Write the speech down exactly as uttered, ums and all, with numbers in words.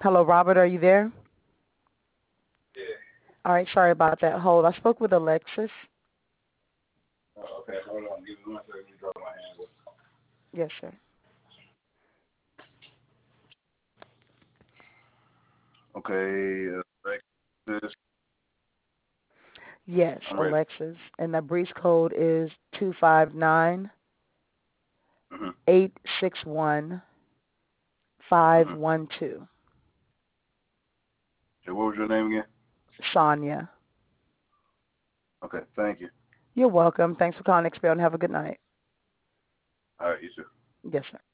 Hello, Robert. Are you there? Yeah. All right. Sorry about that. Hold. I spoke with Alexis. Oh, okay, hold on. Give me one second. Let me drop my hands. Yes, sir. Okay, uh, Alexis, Yes, I'm ready. Alexis. And the breach code is two five nine Mhm. eight six one five Mhm. one two. Okay, what was your name again? Sonia. Okay, thank you. You're welcome. Thanks for calling X P L and have a good night. All right, you too. Yes, sir.